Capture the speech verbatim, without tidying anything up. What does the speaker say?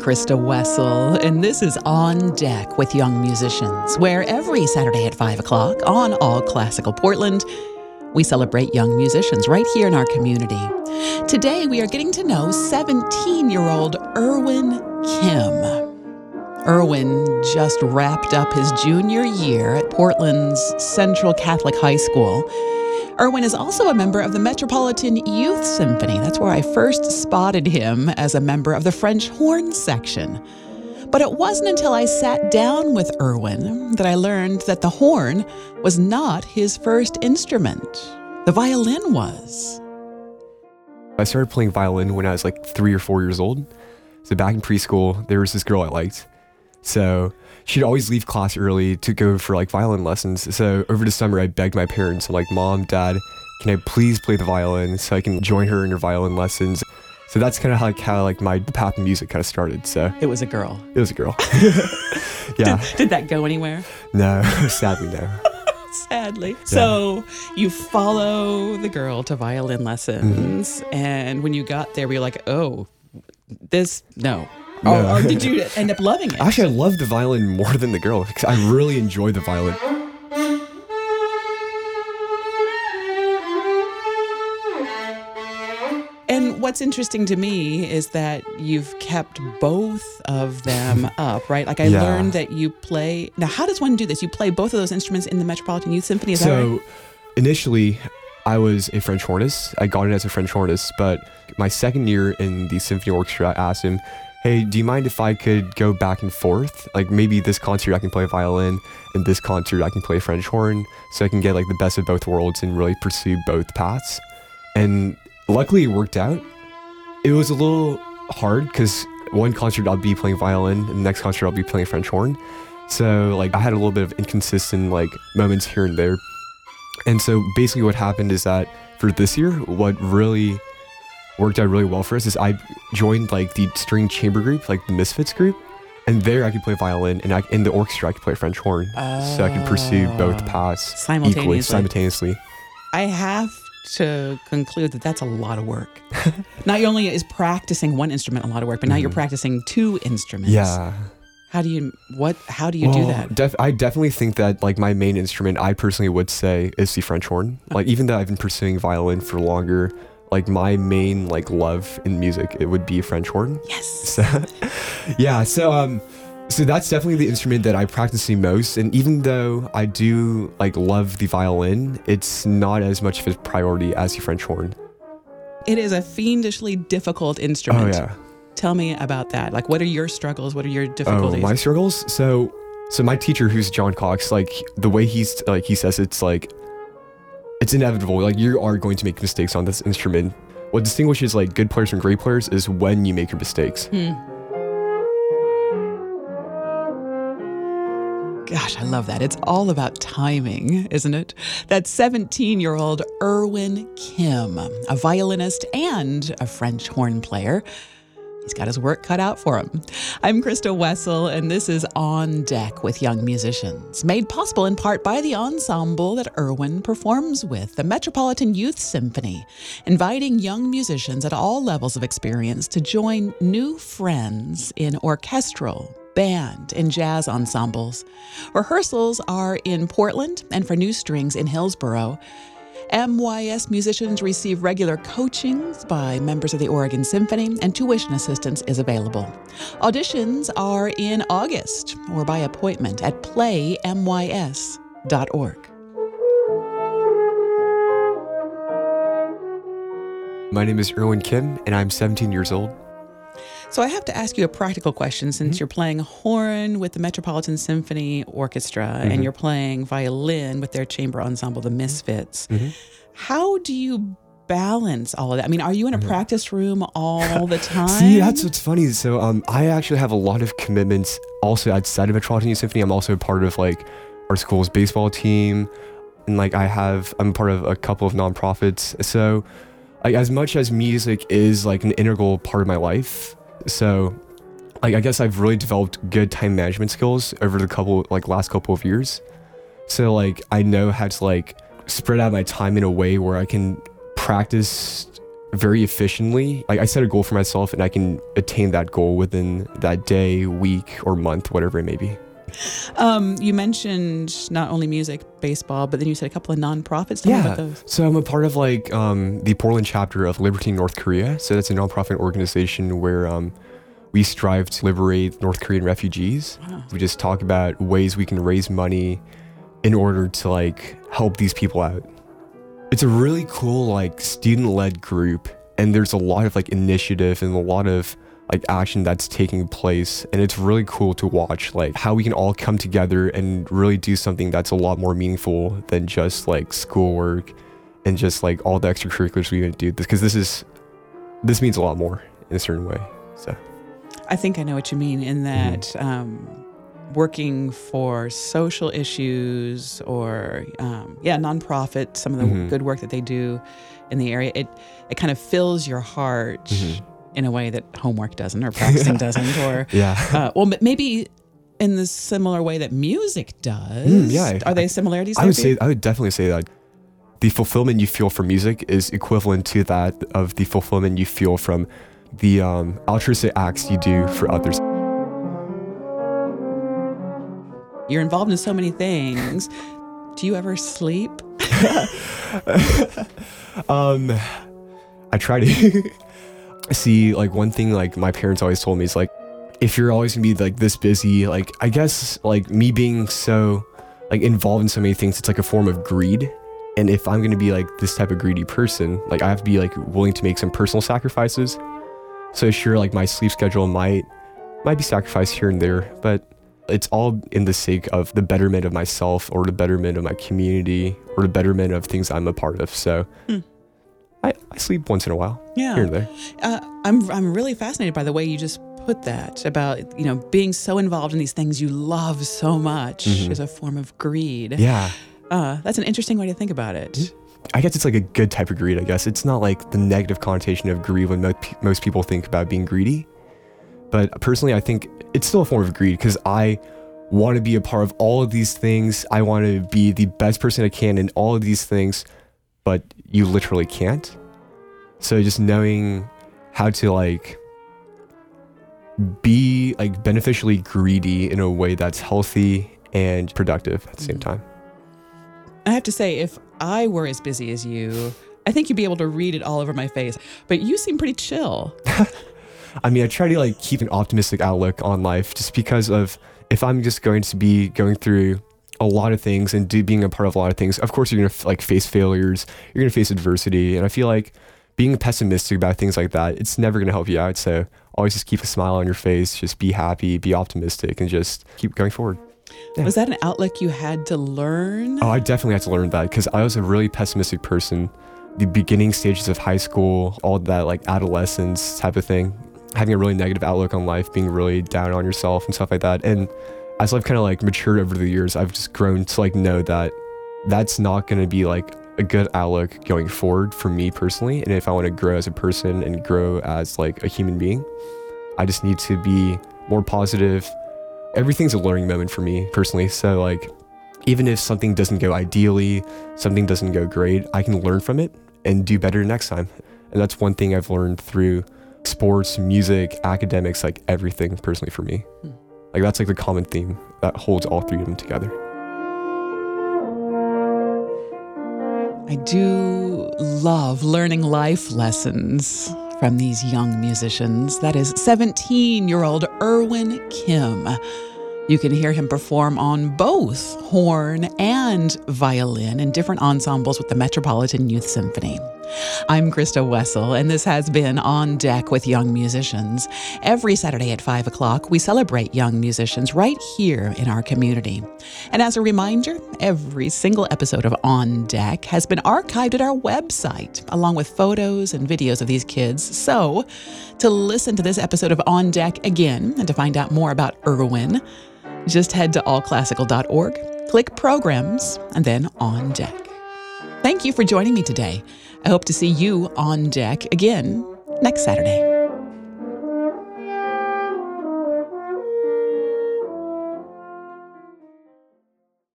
Krista Wessel, and this is On Deck with Young Musicians, where every Saturday at five o'clock on All Classical Portland, we celebrate young musicians right here in our community. Today, we are getting to know seventeen-year-old Erwin Kim. Erwin just wrapped up his junior year at Portland's Central Catholic High School. Erwin is also a member of the Metropolitan Youth Symphony. That's where I first spotted him as a member of the French horn section. But it wasn't until I sat down with Erwin that I learned that the horn was not his first instrument. The violin was. I started playing violin when I was like three or four years old. So back in preschool, there was this girl I liked. So she'd always leave class early to go for like violin lessons. So over the summer, I begged my parents, I'm like, Mom, Dad, can I please play the violin so I can join her in her violin lessons? So that's kind of like how like my path in music kind of started. So It was a girl. it was a girl. Yeah. Did, did that go anywhere? No, sadly no. Sadly. So you follow the girl to violin lessons, mm-hmm. and when you got there, we were like, oh, this, no. No. Or, or did you end up loving it? Actually, I love the violin more than the girl because I really enjoy the violin. And what's interesting to me is that you've kept both of them up, right? Like I Yeah. learned that you play. Now, how does one do this? You play both of those instruments in the Metropolitan Youth Symphony, is that So right? initially, I was a French hornist. I got in as a French hornist, but my second year in the symphony orchestra, I asked him, hey, do you mind if I could go back and forth? Like maybe this concert I can play violin, and this concert I can play French horn, so I can get like the best of both worlds and really pursue both paths. And luckily it worked out. It was a little hard because one concert I'll be playing violin, and the next concert I'll be playing French horn. So like I had a little bit of inconsistent like moments here and there. And so basically what happened is that for this year, what really worked out really well for us is I joined like the string chamber group, like the Misfits group, and there I could play violin, and I, in the orchestra I could play French horn, Oh. so I could pursue both paths equally, Simultaneously. simultaneously. I have to conclude that that's a lot of work. Not only is practicing one instrument a lot of work, but now you're practicing two instruments. Yeah. How do you what? How do you do Well, that? Def- I definitely think that like my main instrument, I personally would say, is the French horn. Like even though I've been pursuing violin for longer, like my main like love in music, it would be French horn. Yes. So, yeah. So um, so that's definitely the instrument that I practice the most. And even though I do like love the violin, it's not as much of a priority as the French horn. It is a fiendishly difficult instrument. Oh yeah. Tell me about that. Like, what are your struggles? What are your Oh, difficulties? my struggles. So, so my teacher, who's John Cox, like the way he's like he says, it's like it's inevitable. Like you are going to make mistakes on this instrument. What distinguishes like good players from great players is when you make your mistakes. Hmm. Gosh, I love that. It's all about timing, isn't it? That's seventeen-year-old Erwin Kim, a violinist and a French horn player. He's got his work cut out for him. I'm Krista Wessel, and this is On Deck with Young Musicians, made possible in part by the ensemble that Erwin performs with, the Metropolitan Youth Symphony, inviting young musicians at all levels of experience to join new friends in orchestral, band, and jazz ensembles. Rehearsals are in Portland and for New Strings in Hillsborough. M Y S musicians receive regular coachings by members of the Oregon Symphony, and tuition assistance is available. Auditions are in August or by appointment at play m y s dot org. My name is Erwin Kim, and I'm seventeen years old. So I have to ask you a practical question, since mm-hmm. you're playing horn with the Metropolitan Symphony Orchestra, mm-hmm. and you're playing violin with their chamber ensemble, the Misfits. Mm-hmm. How do you balance all of that? I mean, are you in a mm-hmm. practice room all the time? See, that's what's funny. So um, I actually have a lot of commitments also outside of Metropolitan Symphony. I'm also part of like our school's baseball team, and like I have, I'm part of a couple of nonprofits. So like as much as music is like an integral part of my life, so like I guess I've really developed good time management skills over the couple like last couple of years. So like I know how to like spread out my time in a way where I can practice very efficiently. Like I set a goal for myself and I can attain that goal within that day, week, or month, whatever it may be. Um, you mentioned not only music, baseball, but then you said a couple of nonprofits. Tell me about those. So I'm a part of like um, the Portland chapter of Liberty North Korea. So that's a nonprofit organization where um, we strive to liberate North Korean refugees. Wow. We just talk about ways we can raise money in order to like help these people out. It's a really cool like student-led group, and there's a lot of like initiative and a lot of like action that's taking place, and it's really cool to watch like how we can all come together and really do something that's a lot more meaningful than just like schoolwork and just like all the extracurriculars we do, because this is this means a lot more in a certain way. So I think I know what you mean in that mm-hmm. um working for social issues or um yeah nonprofit, some of the mm-hmm. good work that they do in the area, it it kind of fills your heart mm-hmm. in a way that homework doesn't, or practicing doesn't, or yeah. Uh, well, maybe in the similar way that music does. Mm, yeah, are they similarities? I would say I would definitely say that the fulfillment you feel from music is equivalent to that of the fulfillment you feel from the um, altruistic acts you do for others. You're involved in so many things. Do you ever sleep? um, I try to. See, like one thing like my parents always told me is like, if you're always gonna be like this busy, like I guess like me being so like involved in so many things, it's like a form of greed. And if I'm gonna be like this type of greedy person, like I have to be like willing to make some personal sacrifices. So sure, like my sleep schedule might might be sacrificed here and there, but it's all in the sake of the betterment of myself or the betterment of my community or the betterment of things I'm a part of. So mm. I, I sleep once in a while, yeah. here and there. Uh, I'm I'm really fascinated by the way you just put that about, you know, being so involved in these things you love so much mm-hmm. is a form of greed. Yeah. Uh, that's an interesting way to think about it. I guess it's like a good type of greed, I guess. It's not like the negative connotation of greed when mo- most people think about being greedy. But personally, I think it's still a form of greed because I want to be a part of all of these things. I want to be the best person I can in all of these things, but you literally can't. So just knowing how to like be like beneficially greedy in a way that's healthy and productive at the same time. I have to say, if I were as busy as you, I think you'd be able to read it all over my face, but you seem pretty chill. I mean, I try to like keep an optimistic outlook on life just because of if I'm just going to be going through a lot of things and do being a part of a lot of things, of course you're going to like face failures, you're going to face adversity. And I feel like being pessimistic about things like that, it's never going to help you out. So always just keep a smile on your face, just be happy, be optimistic, and just keep going forward. Yeah. Was that an outlook you had to learn? Oh, I definitely had to learn that because I was a really pessimistic person. The beginning stages of high school, all that like adolescence type of thing, having a really negative outlook on life, being really down on yourself and stuff like that. And as I've kind of like matured over the years, I've just grown to like know that that's not going to be like a good outlook going forward for me personally. And if I want to grow as a person and grow as like a human being, I just need to be more positive. Everything's a learning moment for me personally. So like, even if something doesn't go ideally, something doesn't go great, I can learn from it and do better next time. And that's one thing I've learned through sports, music, academics, like everything personally for me. Hmm. Like that's like the common theme that holds all three of them together. I do love learning life lessons from these young musicians. That is seventeen-year-old Erwin Kim. You can hear him perform on both horn and violin in different ensembles with the Metropolitan Youth Symphony. I'm Krista Wessel, and this has been On Deck with Young Musicians. Every Saturday at five o'clock, we celebrate young musicians right here in our community. And as a reminder, every single episode of On Deck has been archived at our website, along with photos and videos of these kids. So, to listen to this episode of On Deck again and to find out more about Erwin, just head to all classical dot org, click Programs, and then On Deck. Thank you for joining me today. I hope to see you on deck again next Saturday.